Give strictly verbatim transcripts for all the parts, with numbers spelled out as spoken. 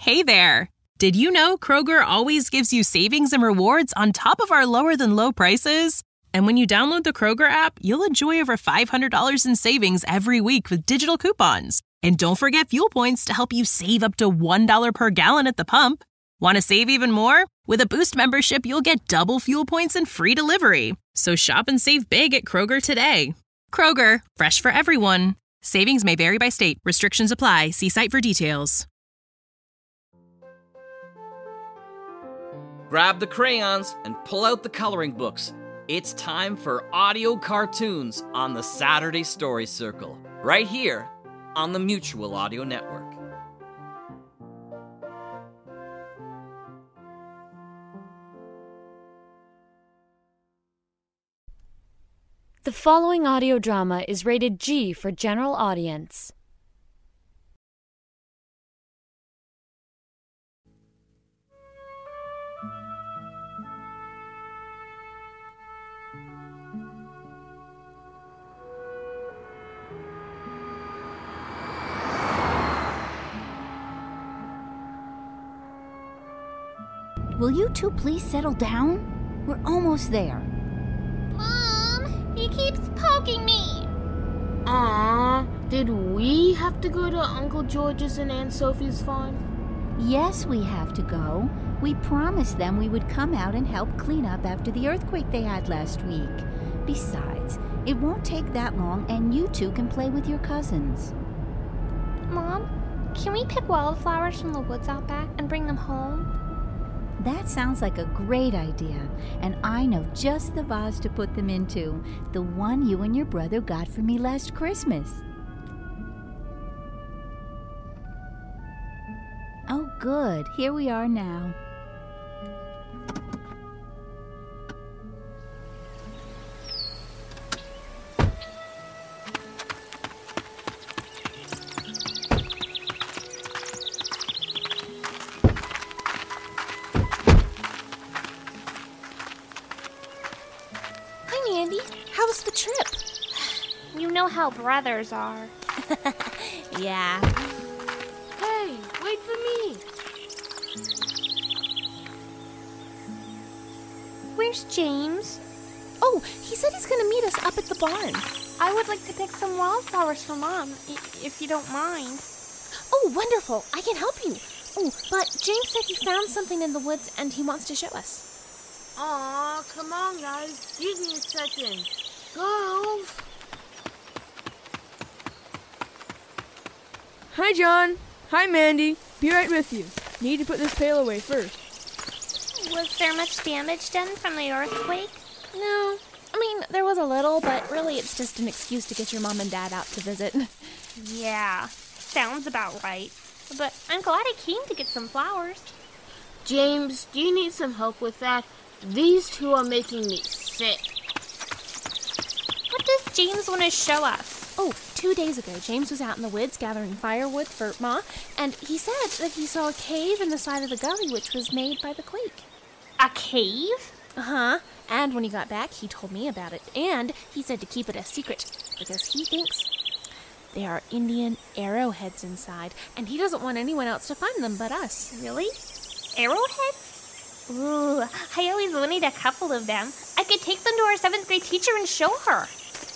Hey there! Did you know Kroger always gives you savings and rewards on top of our lower-than-low prices? And when you download the Kroger app, you'll enjoy over five hundred dollars in savings every week with digital coupons. And don't forget fuel points to help you save up to one dollar per gallon at the pump. Want to save even more? With a Boost membership, you'll get double fuel points and free delivery. So shop and save big at Kroger today. Kroger, fresh for everyone. Savings may vary by state. Restrictions apply. See site for details. Grab the crayons and pull out the coloring books. It's time for audio cartoons on the Saturday Story Circle, right here on the Mutual Audio Network. The following audio drama is rated G for general audience. Will you two please settle down? We're almost there. Mom, he keeps poking me. Aww, did we have to go to Uncle George's and Aunt Sophie's farm? Yes, we have to go. We promised them we would come out and help clean up after the earthquake they had last week. Besides, it won't take that long and you two can play with your cousins. Mom, can we pick wildflowers from the woods out back and bring them home? That sounds like a great idea, and I know just the vase to put them into, the one you and your brother got for me last Christmas. Oh, good. Here we are now. Andy, how was the trip? You know how brothers are. Yeah. Hey, wait for me. Where's James? Oh, he said he's gonna meet us up at the barn. I would like to pick some wildflowers for Mom, if you don't mind. Oh, wonderful. I can help you. Oh, but James said he found something in the woods and he wants to show us. Aw, come on, guys. Give me a second. Girls! Hi, John. Hi, Mandy. Be right with you. Need to put this pail away first. Was there much damage done from the earthquake? No. I mean, there was a little, but really it's just an excuse to get your mom and dad out to visit. Yeah, sounds about right. But I'm glad I came to get some flowers. James, do you need some help with that? These two are making me sick. What does James want to show us? Oh, two days ago, James was out in the woods gathering firewood for Ma, and he said that he saw a cave in the side of the gully which was made by the quake. A cave? Uh-huh. And when he got back, he told me about it, and he said to keep it a secret, because he thinks there are Indian arrowheads inside, and he doesn't want anyone else to find them but us. Really? Arrowheads? Ooh, I always wanted a couple of them. I could take them to our seventh grade teacher and show her.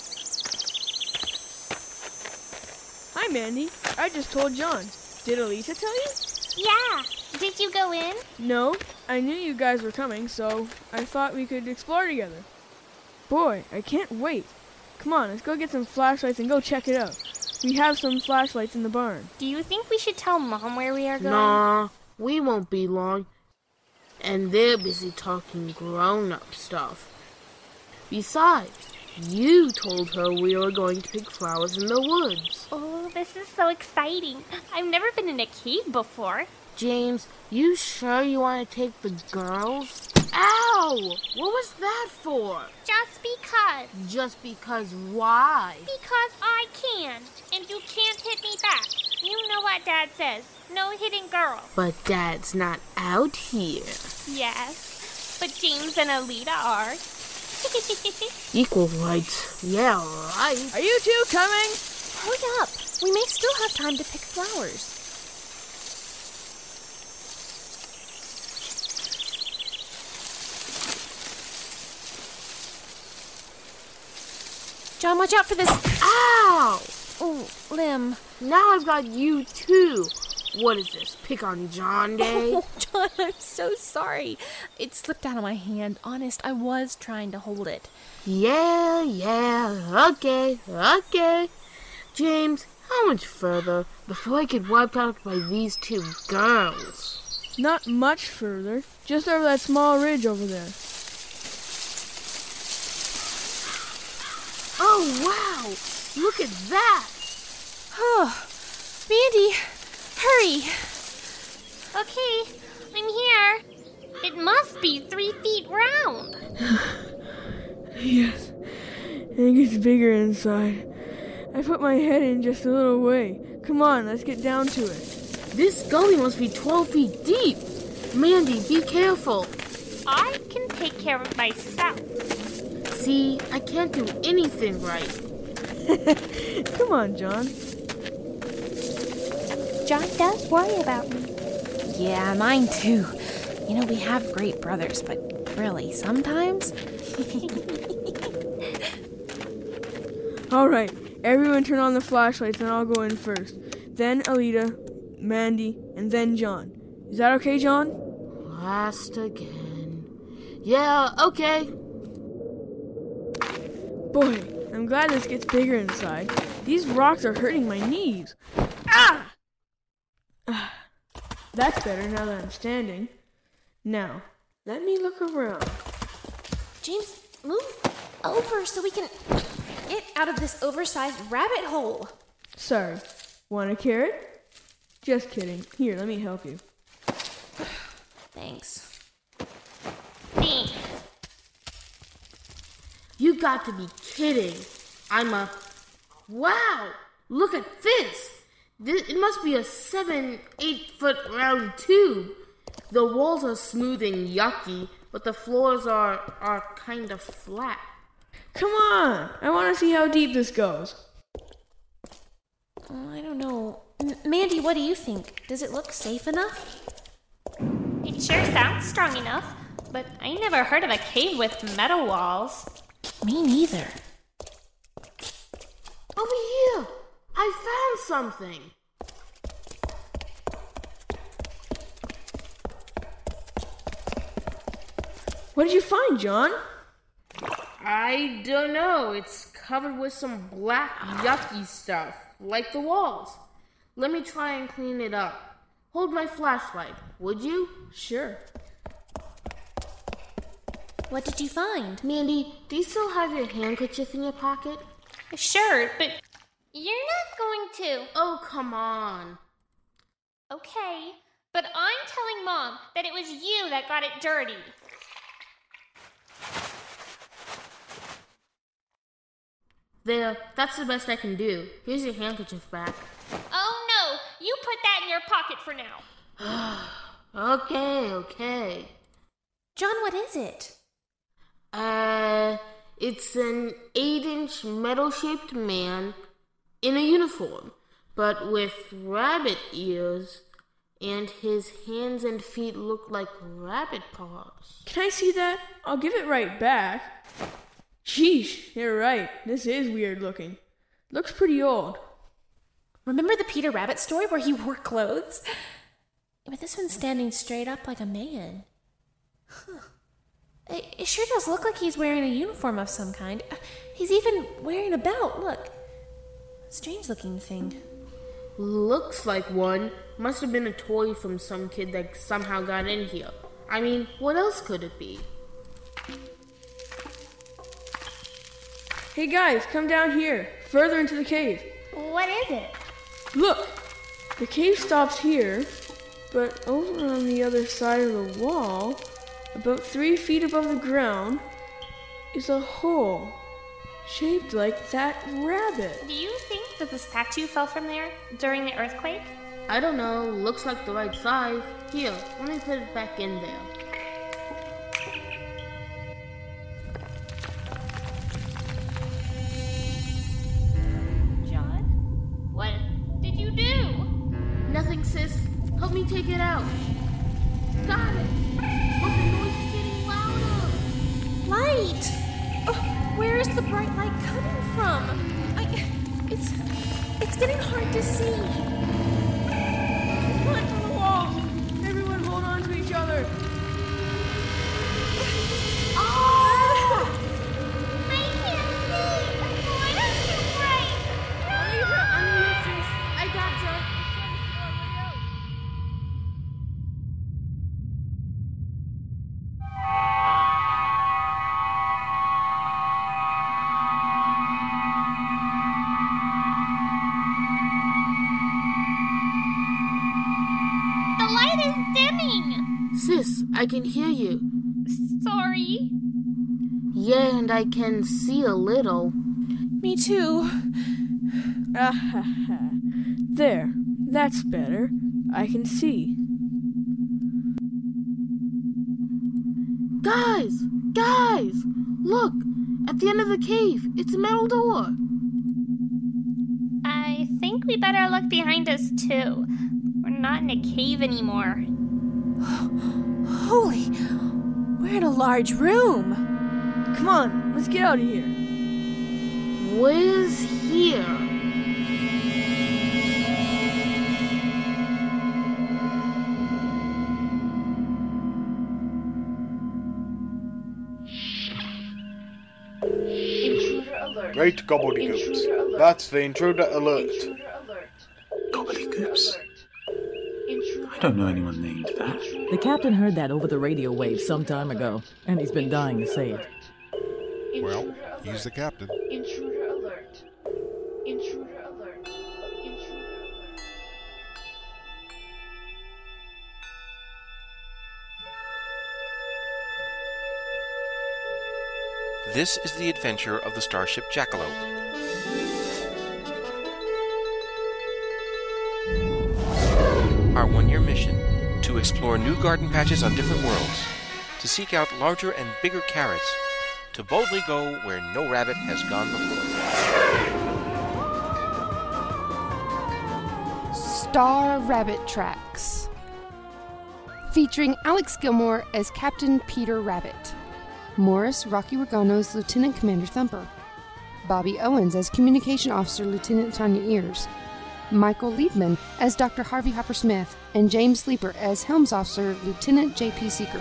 Hi, Mandy. I just told John. Did Alicia tell you? Yeah. Did you go in? No. I knew you guys were coming, so I thought we could explore together. Boy, I can't wait. Come on, let's go get some flashlights and go check it out. We have some flashlights in the barn. Do you think we should tell Mom where we are going? Nah, we won't be long. And they're busy talking grown-up stuff. Besides, you told her we were going to pick flowers in the woods. Oh, this is so exciting. I've never been in a cave before. James, you sure you want to take the girls? Ow! What was that for? Just because. Just because why? Because I can, and you can't hit me back. You know what Dad says. No hitting girls. But Dad's not out here. Yes, but James and Alita are. Equal rights. Yeah, right. Are you two coming? Hurry up. We may still have time to pick flowers. John, watch out for this. Ow! Oh, limb. Now I've got you too. What is this, pick on John Day? Oh, John, I'm so sorry. It slipped out of my hand. Honest, I was trying to hold it. Yeah, yeah, okay, okay. James, how much further before I get wiped out by these two girls? Not much further. Just over that small ridge over there. Oh, wow! Look at that! Oh, Mandy, hurry. Okay, I'm here. It must be three feet round. Yes, and it gets bigger inside. I put my head in just a little way. Come on, let's get down to it. This gully must be twelve feet deep. Mandy, be careful. I can take care of myself. See, I can't do anything right. Come on, John. John does worry about me. Yeah, mine too. You know, we have great brothers, but really, sometimes... All right, everyone turn on the flashlights and I'll go in first. Then Alita, Mandy, and then John. Is that okay, John? Last again. Yeah, okay. Boy, I'm glad this gets bigger inside. These rocks are hurting my knees. Ah! That's better now that I'm standing. Now, let me look around. James, move over so we can get out of this oversized rabbit hole. Sorry. Want a carrot? Just kidding. Here, let me help you. Thanks. Thanks. You got to be kidding. I'm a... Wow! Look at this! This it must be a seven, eight foot round tube. The walls are smooth and yucky, but the floors are are kind of flat. Come on! I want to see how deep this goes. Oh, I don't know. M- Mandy, what do you think? Does it look safe enough? It sure sounds strong enough, but I never heard of a cave with metal walls. Me neither. Over here! I found something! What did you find, John? I don't know. It's covered with some black, yucky stuff, like the walls. Let me try and clean it up. Hold my flashlight, would you? Sure. What did you find? Mandy, do you still have your handkerchief in your pocket? Sure, but you're not going to. Oh, come on. Okay, but I'm telling Mom that it was you that got it dirty. There, that's the best I can do. Here's your handkerchief back. Oh no, you put that in your pocket for now. Okay, okay. John, what is it? Uh, it's an eight-inch metal-shaped man in a uniform, but with rabbit ears, and his hands and feet look like rabbit paws. Can I see that? I'll give it right back. Sheesh, you're right. This is weird looking. Looks pretty old. Remember the Peter Rabbit story where he wore clothes? But this one's standing straight up like a man. Huh. It, it sure does look like he's wearing a uniform of some kind. He's even wearing a belt, look. Strange looking thing. Looks like one. Must have been a toy from some kid that somehow got in here. I mean, what else could it be? Hey guys, come down here, further into the cave. What is it? Look, the cave stops here, but over on the other side of the wall, about three feet above the ground, is a hole shaped like that rabbit. Do you think that the statue fell from there during the earthquake? I don't know. Looks like the right size. Here, let me put it back in there. John? What did you do? Nothing, sis. Help me take it out. Got it. But the noise is getting louder. Light! Oh, Where is the bright light coming from? I... It's... It's getting hard to see. It's coming from the walls. Everyone hold on to each other. Oh! I can't see! Why is it too bright? Leave her under your sis. I gotcha. The light is dimming! Sis, I can hear you. Sorry. Yeah, and I can see a little. Me too. Ah ha ha. There. That's better. I can see. Guys! Guys! Look! At the end of the cave, it's a metal door. I think we better look behind us, too. We're not in a cave anymore. Holy, we're in a large room. Come on, let's get out of here. Where's here? Great gobbledygooks. That's the intruder alert. Gobbledygooks? I don't know anyone named that. The captain heard that over the radio wave some time ago, and he's been dying to say it. Well, he's the captain. Intruder alert. Intruder alert. Intruder alert. This is the adventure of the starship Jackalope. Our one-year mission: to explore new garden patches on different worlds, to seek out larger and bigger carrots, to boldly go where no rabbit has gone before. Star Rabbit Tracks, featuring Alex Gilmore as Captain Peter Rabbit, Morris Rocky Regano as Lieutenant Commander Thumper, Bobby Owens as Communication Officer Lieutenant Tanya Ears, Michael Liebman as Doctor Harvey Hopper Smith, and James Sleeper as Helms Officer Lieutenant J P Seeker.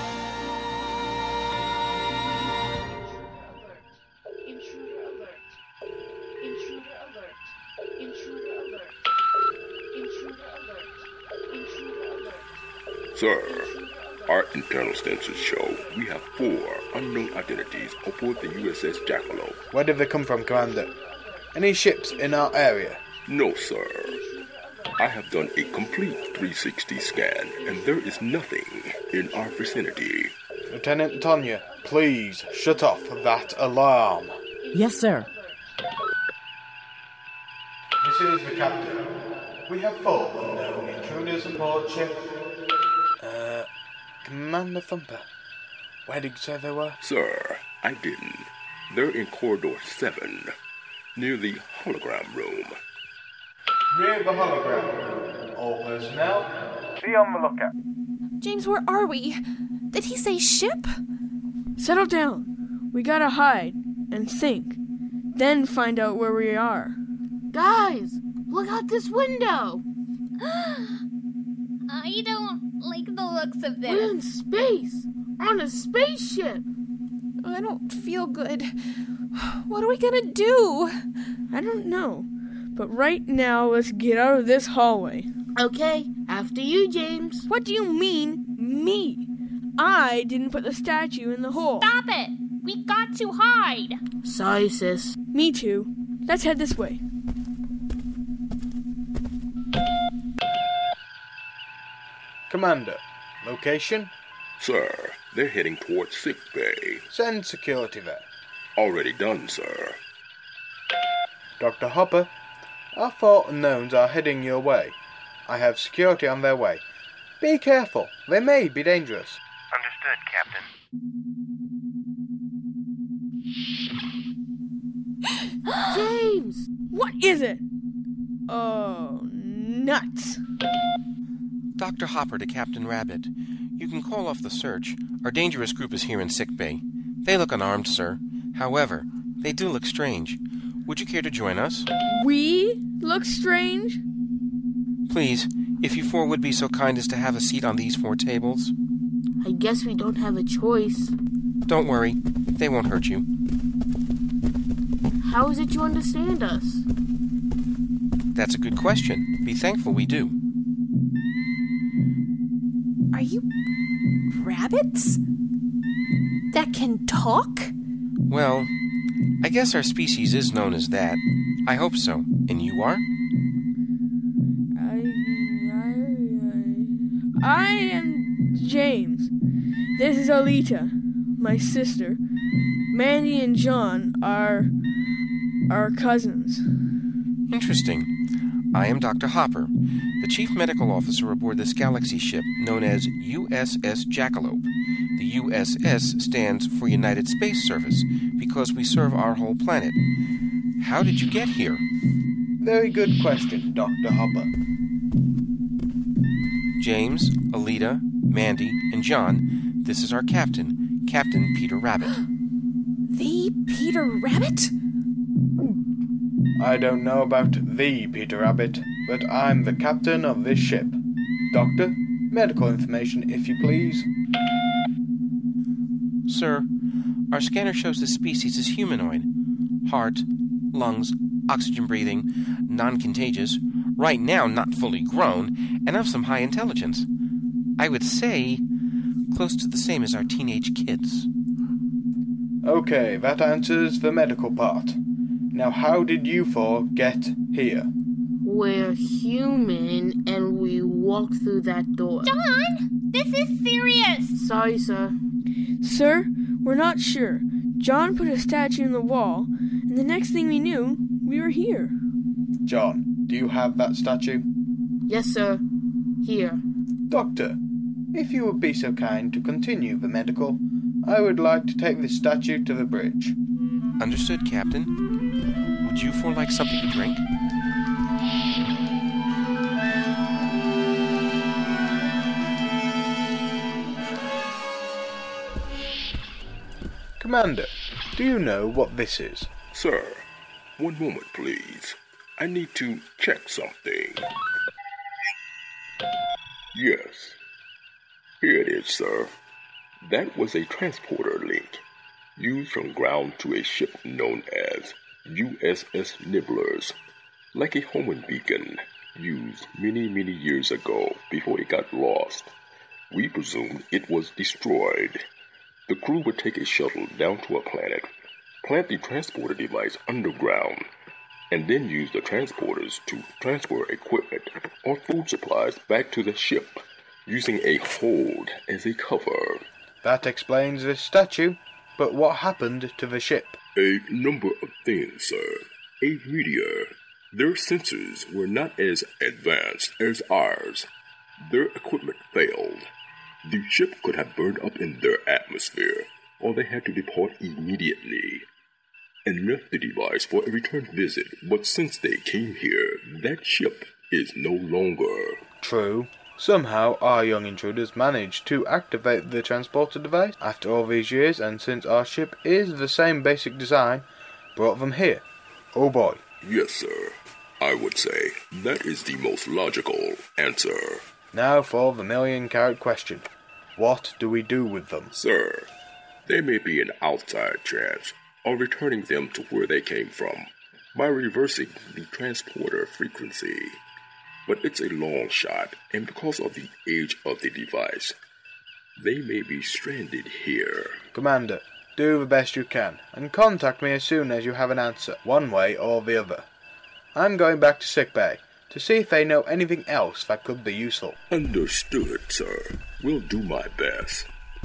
Sir, our internal census show we have four unknown identities aboard the U S S Jackalope. Where did they come from, Commander? Any ships in our area? No, sir. I have done a complete three sixty scan, and there is nothing in our vicinity. Lieutenant Tanya, please shut off that alarm. Yes, sir. This is the captain. We have four unknown intruders aboard ship. Uh, Commander Thumper, where did you say they were? Sir, I didn't. They're in Corridor seven, near the hologram room. Near the hologram room. All personnel, be on the lookout. James, where are we? Did he say ship? Settle down. We gotta hide and think, then find out where we are. Guys, look out this window. I don't like the looks of this. We're in space, on a spaceship. I don't feel good. What are we gonna do? I don't know, but right now let's get out of this hallway. Okay, after you, James. What do you mean, me? I didn't put the statue in the hole. Stop it! We got to hide! Sorry, sis. Me too. Let's head this way. Commander, location? Sir, they're heading towards sick bay. Send security there. Already done, sir. Doctor Hopper, our four unknowns are heading your way. I have security on their way. Be careful. They may be dangerous. Understood, Captain. James! What is it? Oh, nuts. Doctor Hopper to Captain Rabbit. You can call off the search. Our dangerous group is here in sick bay. They look unarmed, sir. However, they do look strange. Would you care to join us? We look strange? Please, if you four would be so kind as to have a seat on these four tables. I guess we don't have a choice. Don't worry, they won't hurt you. How is it you understand us? That's a good question. Be thankful we do. Are you rabbits? That can talk? Well, I guess our species is known as that. I hope so. And you are? I... I... I, I am James. This is Alita, my sister. Mandy and John are... are cousins. Interesting. I am Doctor Hopper, the Chief Medical Officer aboard this galaxy ship known as U S S Jackalope. The U S S stands for United Space Service because we serve our whole planet. How did you get here? Very good question, Doctor Hopper. James, Alita, Mandy, and John, this is our captain, Captain Peter Rabbit. The Peter Rabbit? I don't know about the Peter Rabbit, but I'm the captain of this ship. Doctor, medical information, if you please. Sir, our scanner shows the species is humanoid. Heart, lungs, oxygen breathing, non-contagious, right now not fully grown, and of some high intelligence. I would say close to the same as our teenage kids. Okay, that answers the medical part. Now how did you four get here? We're human, and we walked through that door. John! This is serious! Sorry, sir. Sir, we're not sure. John put a statue in the wall, and the next thing we knew, we were here. John, do you have that statue? Yes, sir. Here. Doctor, if you would be so kind to continue the medical, I would like to take this statue to the bridge. Understood, Captain. Would you four like something to drink? Commander, do you know what this is? Sir, one moment, please. I need to check something. Yes. Here it is, sir. That was a transporter link, used from ground to a ship known as U S S Nibblers, like a homing beacon, used many, many years ago before it got lost. We presumed it was destroyed. The crew would take a shuttle down to a planet, plant the transporter device underground, and then use the transporters to transfer equipment or food supplies back to the ship, using a hold as a cover. That explains this statue, but what happened to the ship? A number of things, sir. A meteor. Their sensors were not as advanced as ours. Their equipment failed. The ship could have burned up in their atmosphere, or they had to depart immediately and left the device for a return visit, but since they came here, that ship is no longer. True. Somehow our young intruders managed to activate the transporter device after all these years, and since our ship is the same basic design, brought them here. Oh boy. Yes, sir. I would say that is the most logical answer. Now for the million-carat question. What do we do with them? Sir, they may be an outside chance of returning them to where they came from by reversing the transporter frequency. But it's a long shot, and because of the age of the device, they may be stranded here. Commander, do the best you can, and contact me as soon as you have an answer, one way or the other. I'm going back to sickbay to see if they know anything else that could be useful. Understood, sir. We'll do my best.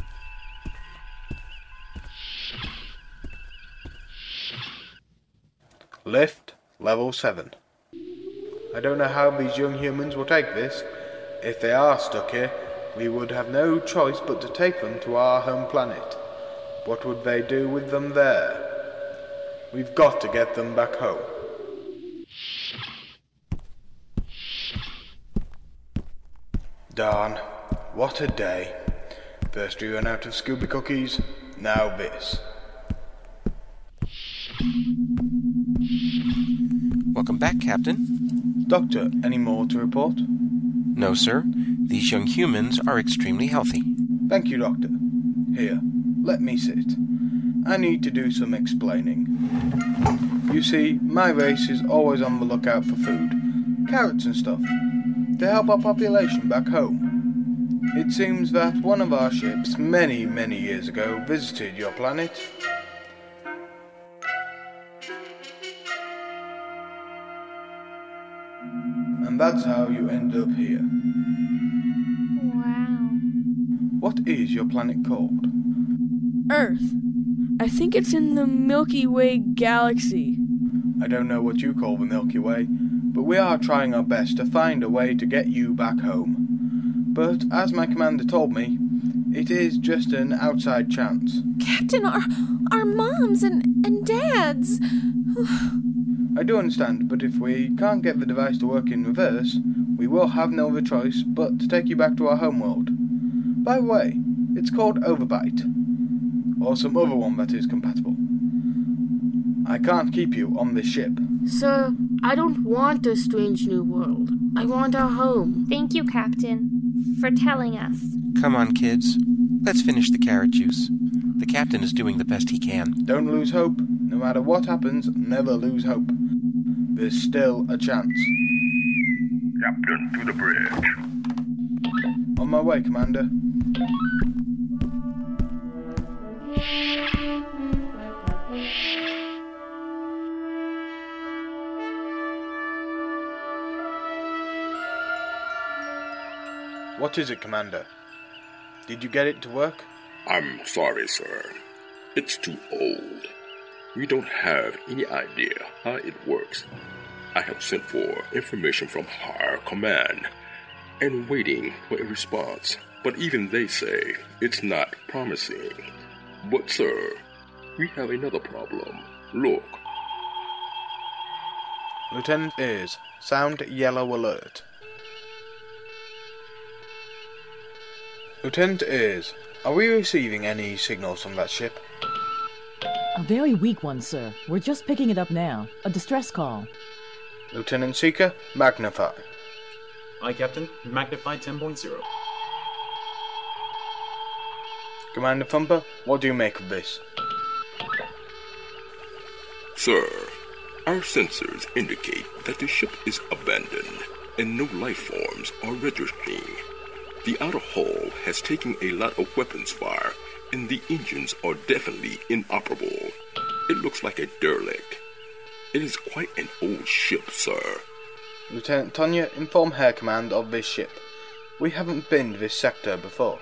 Lift, level seven. I don't know how these young humans will take this. If they are stuck here, we would have no choice but to take them to our home planet. What would they do with them there? We've got to get them back home. Darn, what a day. First we ran out of Scooby cookies, now this. Welcome back, Captain. Doctor, any more to report? No, sir. These young humans are extremely healthy. Thank you, Doctor. Here, let me sit. I need to do some explaining. You see, my race is always on the lookout for food, carrots and stuff, to help our population back home. It seems that one of our ships many, many years ago visited your planet. And that's how you end up here. Wow. What is your planet called? Earth. I think it's in the Milky Way galaxy. I don't know what you call the Milky Way, but we are trying our best to find a way to get you back home. But as my commander told me, it is just an outside chance. Captain, our, our moms and, and dads. I do understand, but if we can't get the device to work in reverse, we will have no other choice but to take you back to our homeworld. By the way, it's called Overbite. Or some other one that is compatible. I can't keep you on this ship. Sir, I don't want a strange new world. I want our home. Thank you, Captain, for telling us. Come on, kids. Let's finish the carrot juice. The captain is doing the best he can. Don't lose hope. No matter what happens, never lose hope. There's still a chance. Captain, to the bridge. On my way, Commander. What is it, Commander? Did you get it to work? I'm sorry, sir. It's too old. We don't have any idea how it works. I have sent for information from Higher Command and waiting for a response. But even they say it's not promising. But, sir, we have another problem. Look. Lieutenant Ayres, sound yellow alert. Lieutenant Ayres, are we receiving any signals from that ship? A very weak one, sir. We're just picking it up now. A distress call. Lieutenant Seeker, magnify. Aye, Captain. Magnify ten point oh. Commander Thumper, what do you make of this? Sir, our sensors indicate that the ship is abandoned and no life forms are registering. The outer hull has taken a lot of weapons fire, and the engines are definitely inoperable. It looks like a derelict. It is quite an old ship, sir. Lieutenant Tonya, inform Air Command of this ship. We haven't been to this sector before.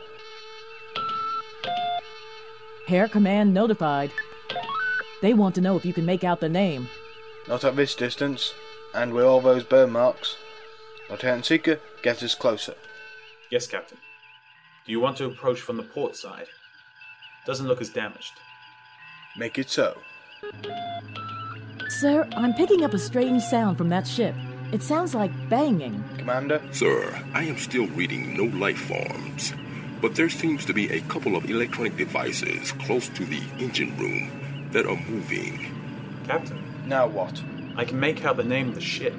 Air Command notified. They want to know if you can make out the name. Not at this distance, and with all those burn marks. Lieutenant Seeker, get us closer. Yes, Captain. Do you want to approach from the port side? Doesn't look as damaged. Make it so. Sir, I'm picking up a strange sound from that ship. It sounds like banging. Commander? Sir, I am still reading no life forms, but there seems to be a couple of electronic devices close to the engine room that are moving. Captain? Now what? I can make out the name of the ship.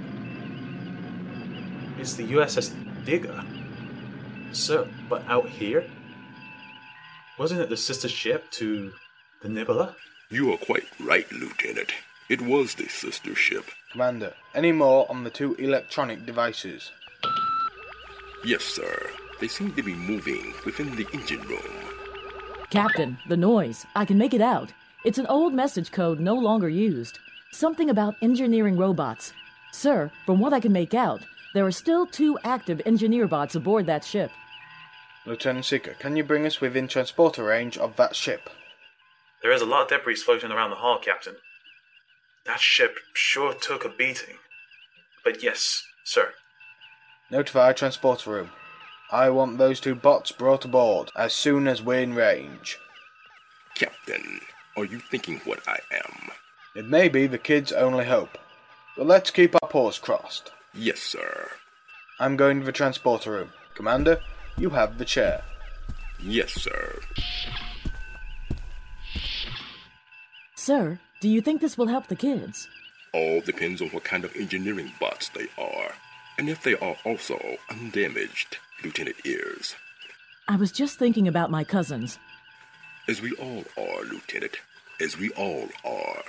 It's the U S S Digger. Sir, but out here? Wasn't it the sister ship to the Nibbler? You are quite right, Lieutenant. It was the sister ship. Commander, any more on the two electronic devices? Yes, sir. They seem to be moving within the engine room. Captain, the noise. I can make it out. It's an old message code no longer used. Something about engineering robots. Sir, from what I can make out, there are still two active engineer bots aboard that ship. Lieutenant Seeker, can you bring us within transporter range of that ship? There is a lot of debris floating around the hull, Captain. That ship sure took a beating. But yes, sir. Notify transporter room. I want those two bots brought aboard as soon as we're in range. Captain, are you thinking what I am? It may be the kid's only hope, but let's keep our paws crossed. Yes, sir. I'm going to the transporter room. Commander, you have the chair. Yes, sir. Sir, Do you think this will help the kids? All depends on what kind of engineering bots they are, and if they are also undamaged, Lieutenant Ears. I was just thinking about my cousins. As we all are, Lieutenant. As we all are.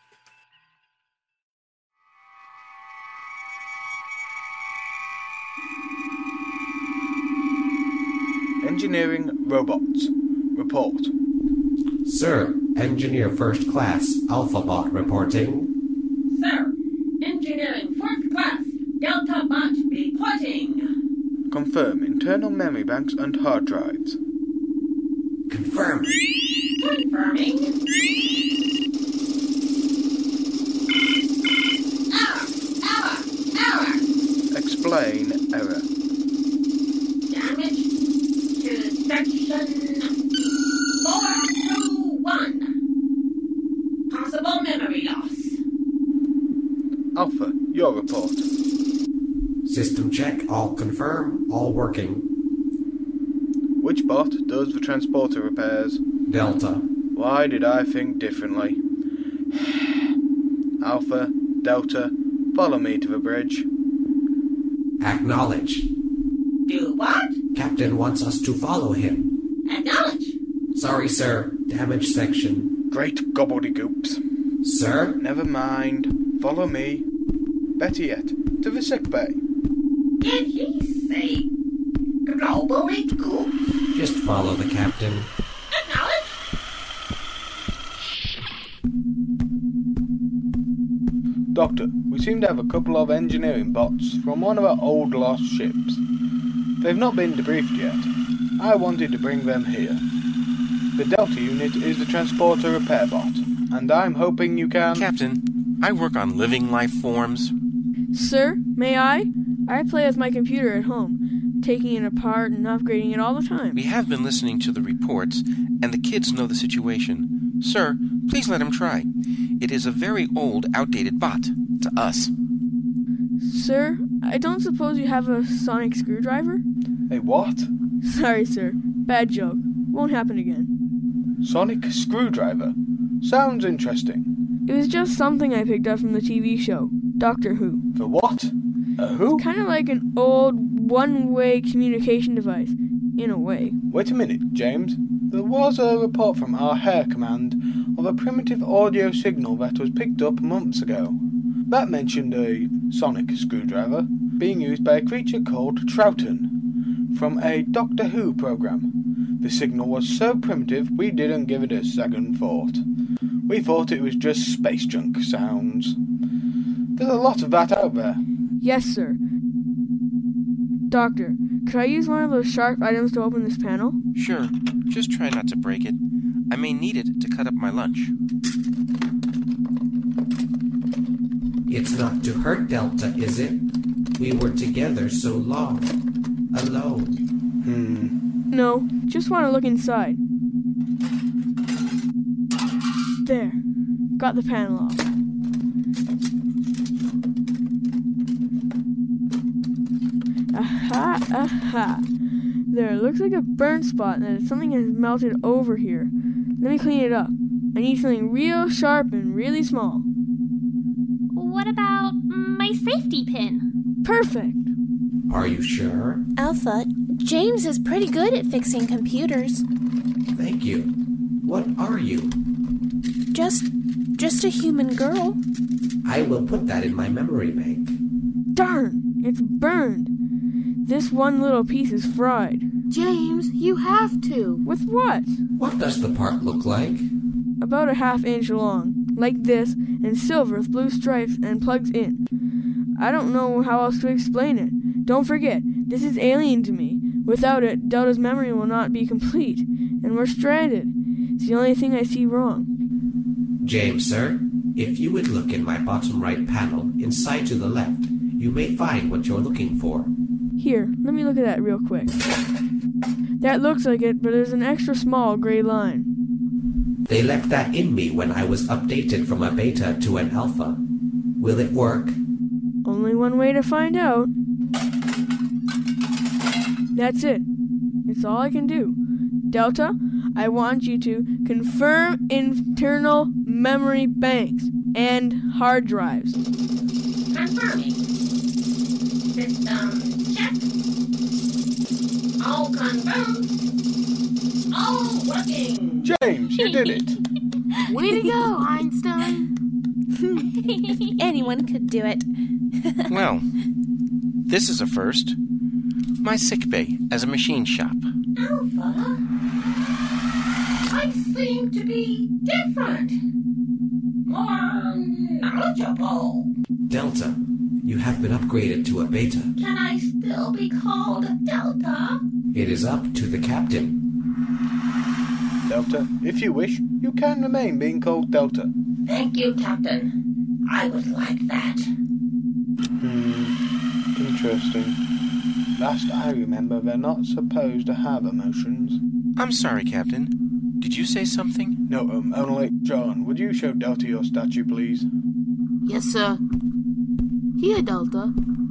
Engineering robots. Report. Sir, Engineer First Class, AlphaBot reporting. Sir, Engineering First Class, Delta Bot reporting. Confirm internal memory banks and hard drives. Confirmed. Confirming. Error, error, error. Explain error. Damage to section four two one. Possible memory loss. Alpha, your report. System check, all confirm, all working. Which bot does the transporter repairs? Delta. Why did I think differently? Alpha, Delta, follow me to the bridge. Acknowledge. Do what? Captain wants us to follow him. Acknowledge. Sorry, sir. Damage section. Great gobbledygoops. Sir? Never mind. Follow me. Better yet, to the sick bay. Did he say gobbledygoops? Just follow the captain. Acknowledge. Doctor, we seem to have a couple of engineering bots from one of our old lost ships. They've not been debriefed yet. I wanted to bring them here. The Delta unit is the transporter repair bot, and I'm hoping you can... Captain, I work on living life forms. Sir, may I? I play with my computer at home, taking it apart and upgrading it all the time. We have been listening to the reports, and the kids know the situation. Sir, please let him try. It is a very old, outdated bot, to us. Sir, I don't suppose you have a sonic screwdriver? A what? Sorry, sir. Bad joke. Won't happen again. Sonic screwdriver? Sounds interesting. It was just something I picked up from the T V show, Doctor Who. The what? A who? It's kind of like an old one-way communication device, in a way. Wait a minute, James. There was a report from our Hair Command of a primitive audio signal that was picked up months ago. That mentioned a sonic screwdriver being used by a creature called Troughton from a Doctor Who program. The signal was so primitive we didn't give it a second thought. We thought it was just space junk sounds. There's a lot of that out there. Yes, sir. Doctor, could I use one of those sharp items to open this panel? Sure. Just try not to break it. I may need it to cut up my lunch. It's not to hurt Delta, is it? We were together so long. Alone. Hmm. No, just want to look inside. There. Got the panel off. Aha, aha. There, looks like a burn spot and something has melted over here. Let me clean it up. I need something real sharp and really small. What about my safety pin? Perfect. Are you sure? Alpha, James is pretty good at fixing computers. Thank you. What are you? Just, just a human girl. I will put that in my memory bank. Darn, it's burned. This one little piece is fried. James, you have to. With what? What does the part look like? About a half inch long, like this, and silver with blue stripes and plugs in. I don't know how else to explain it. Don't forget, this is alien to me. Without it, Delta's memory will not be complete, and we're stranded. It's the only thing I see wrong. James, sir, if you would look in my bottom right panel, inside to the left, you may find what you're looking for. Here, let me look at that real quick. That looks like it, but there's an extra small gray line. They left that in me when I was updated from a beta to an alpha. Will it work? Only one way to find out. That's it. It's all I can do. Delta, I want you to confirm internal memory banks, and hard drives. Confirming. System check. All confirmed. All working. James, you did it. Way to go, Einstein. If anyone could do it. Well, this is a first. My sickbay as a machine shop. Alpha? I seem to be different. More knowledgeable. Delta, you have been upgraded to a beta. Can I still be called Delta? It is up to the captain. Delta, if you wish, you can remain being called Delta. Thank you, Captain. I would like that. Hmm, interesting. Last I remember, they're not supposed to have emotions. I'm sorry, Captain. Did you say something? No, um, only... John, would you show Delta your statue, please? Yes, sir. Here, Delta.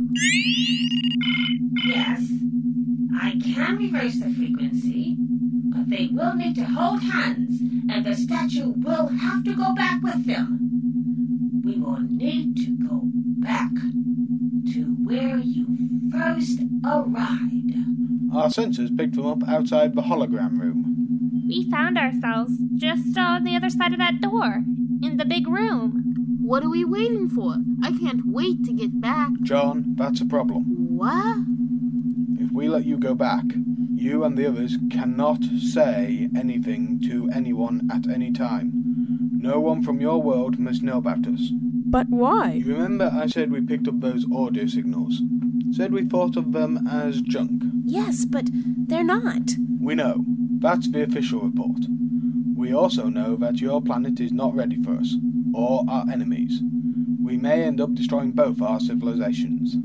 Yes. I can reverse the frequency, but they will need to hold hands, and the statue will have to go back with them. We will need to go back to where you first arrived. Our sensors picked them up outside the hologram room. We found ourselves just on the other side of that door, in the big room. What are we waiting for? I can't wait to get back. John, that's a problem. What? If we let you go back, you and the others cannot say anything to anyone at any time. No one from your world must know about us. But why? You remember I said we picked up those audio signals? Said we thought of them as junk. Yes, but they're not. We know. That's the official report. We also know that your planet is not ready for us, or our enemies. We may end up destroying both our civilizations.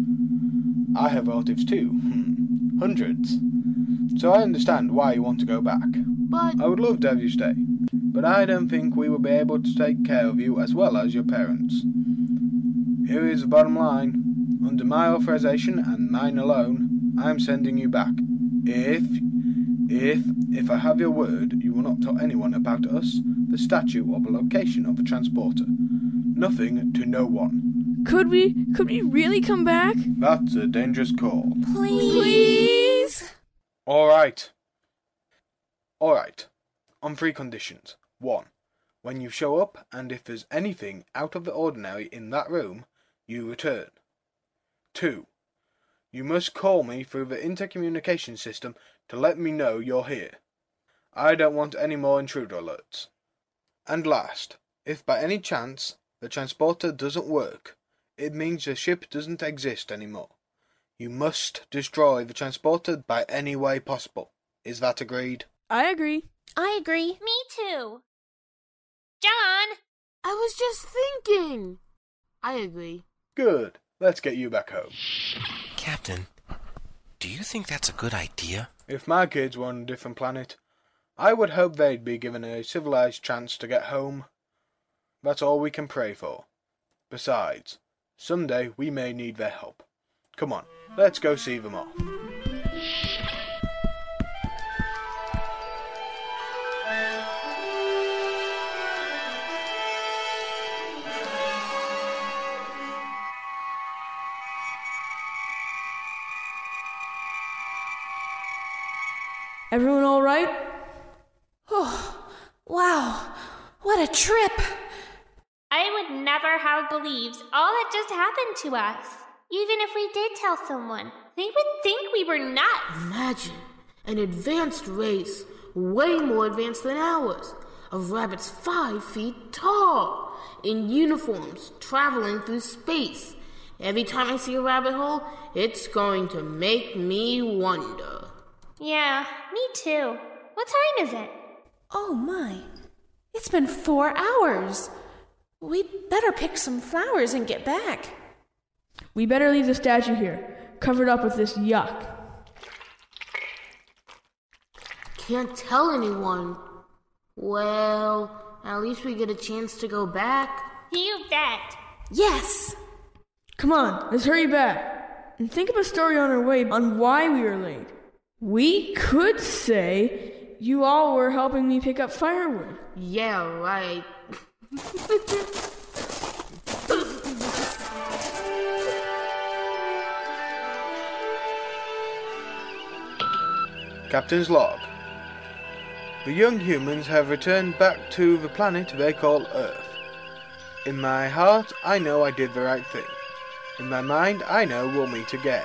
I have relatives too. Hmm. Hundreds. So I understand why you want to go back. But... I would love to have you stay, but I don't think we will be able to take care of you as well as your parents. Here is the bottom line. Under my authorization and mine alone, I am sending you back. If, if, if I have your word, you will not tell anyone about us, the statue, or the location of the transporter. Nothing to no one. Could we, could we really come back? That's a dangerous call. Please? All right. All right. On three conditions. One, when you show up, and if there's anything out of the ordinary in that room, you return. Two, you must call me through the intercommunication system to let me know you're here. I don't want any more intruder alerts. And last, if by any chance the transporter doesn't work, it means the ship doesn't exist anymore. You must destroy the transporter by any way possible. Is that agreed? I agree. I agree. Me too. John! I was just thinking. I agree. Good. Let's get you back home. Captain, do you think that's a good idea? If my kids were on a different planet, I would hope they'd be given a civilized chance to get home. That's all we can pray for. Besides, someday we may need their help. Come on, let's go see them off. Everyone all right? Oh, wow. What a trip. I would never have believed all that just happened to us. Even if we did tell someone, they would think we were nuts. Imagine an advanced race, way more advanced than ours, of rabbits five feet tall, in uniforms, traveling through space. Every time I see a rabbit hole, it's going to make me wonder. Yeah, me too. What time is it? Oh my. It's been four hours. We'd better pick some flowers and get back. We better leave the statue here, covered up with this yuck. Can't tell anyone. Well, at least we get a chance to go back. You bet. Yes. Come on, let's hurry back. And think of a story on our way on why we were late. We could say you all were helping me pick up firewood. Yeah, right. Captain's log. The young humans have returned back to the planet they call Earth. In my heart, I know I did the right thing. In my mind, I know we'll meet again.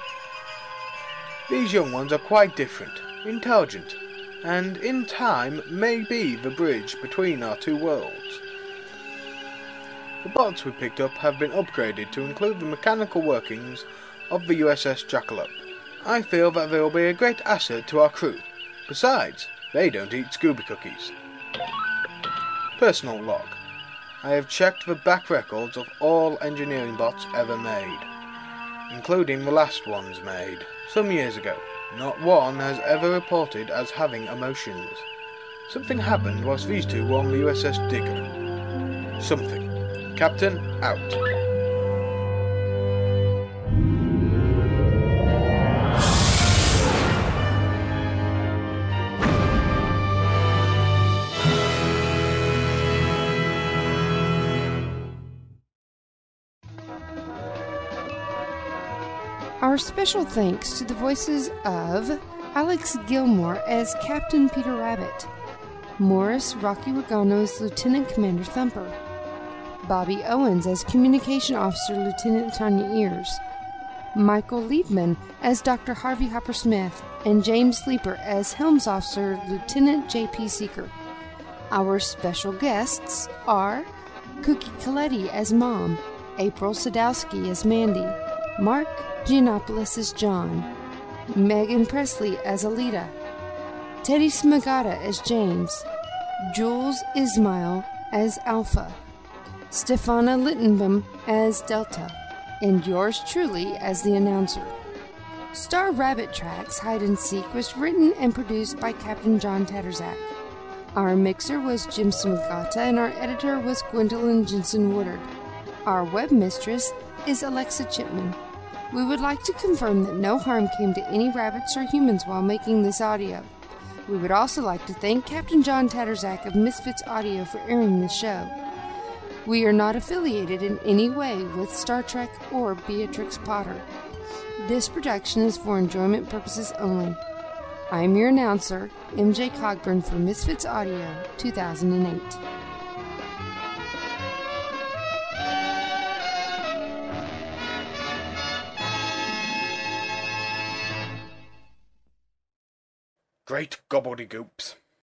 These young ones are quite different, intelligent, and in time may be the bridge between our two worlds. The bots we picked up have been upgraded to include the mechanical workings of the U S S Jackalope. I feel that they will be a great asset to our crew. Besides, they don't eat Scooby cookies. Personal log. I have checked the back records of all engineering bots ever made, including the last ones made, some years ago. Not one has ever reported as having emotions. Something happened whilst these two were on the U S S Digger. Something. Captain, out. Our special thanks to the voices of Alex Gilmore as Captain Peter Rabbit, Morris Rocky Regano as Lieutenant Commander Thumper, Bobby Owens as Communication Officer Lieutenant Tanya Ears, Michael Liebman as Doctor Harvey Hopper Smith, and James Sleeper as Helms Officer Lieutenant J P Seeker. Our special guests are Cookie Coletti as Mom, April Sadowski as Mandy, Mark Giannopoulos as John, Megan Presley as Alita, Teddy Smagata as James, Jules Ismail as Alpha, Stefana Littenbaum as Delta, and yours truly as the announcer. Star Rabbit Tracks Hide and Seek was written and produced by Captain John Tatterzak. Our mixer was Jim Smagata and our editor was Gwendolyn Jensen Woodard. Our web mistress is Alexa Chipman. We would like to confirm that no harm came to any rabbits or humans while making this audio. We would also like to thank Captain John Tatterzak of Misfits Audio for airing this show. We are not affiliated in any way with Star Trek or Beatrix Potter. This production is for enjoyment purposes only. I'm your announcer, M J Cogburn for Misfits Audio, two thousand eight. Great gobbledygoops.